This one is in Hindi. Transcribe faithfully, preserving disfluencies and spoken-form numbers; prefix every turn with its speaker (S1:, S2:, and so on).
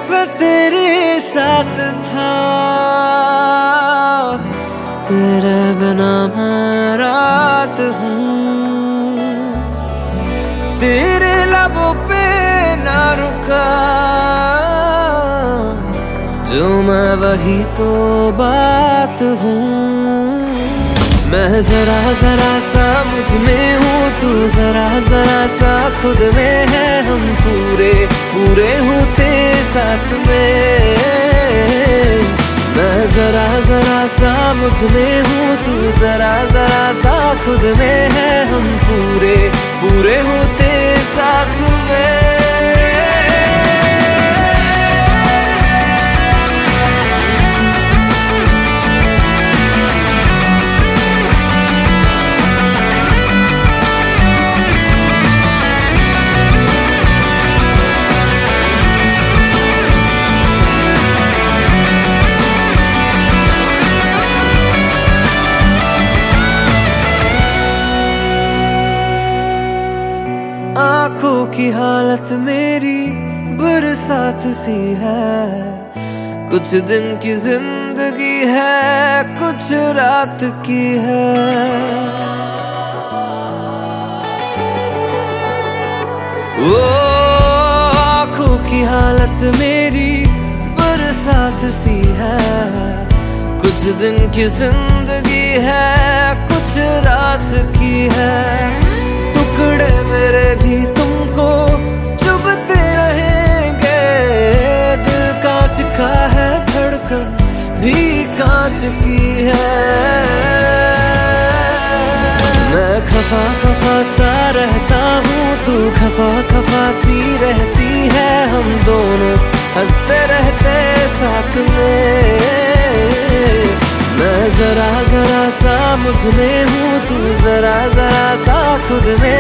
S1: कैसा तेरे साथ था, तेरे बिना मैं रात हूँ। तेरे लबों पे ना रुका जो मैं वही तो बात हूँ। मैं जरा जरा सा मुझ में हूँ, तू जरा जरा सा खुद में है। हम पूरे पूरे होते साथ में। मैं जरा जरा सा मुझ में हूँ, तू जरा जरा सा खुद में है। हम पूरे पूरे होते साथ में। आँखों की हालत मेरी बरसात सी है। कुछ दिन की जिंदगी है, कुछ रात की है। वो आँखों की हालत मेरी बरसात सी है। कुछ दिन की जिंदगी है, कुछ रात की है। टुकड़े मेरे भी तुमको चुभते रहेंगे। दिल कांच का है, धड़कन भी कांच की है। मैं खफा खफा सा रहता हूँ, तू खफा खफा सी रहती है। हम दोनों हंसते रहते साथ में। मैं जरा जरा सा मुझ में हूँ, तू जरा जरा सा खुद में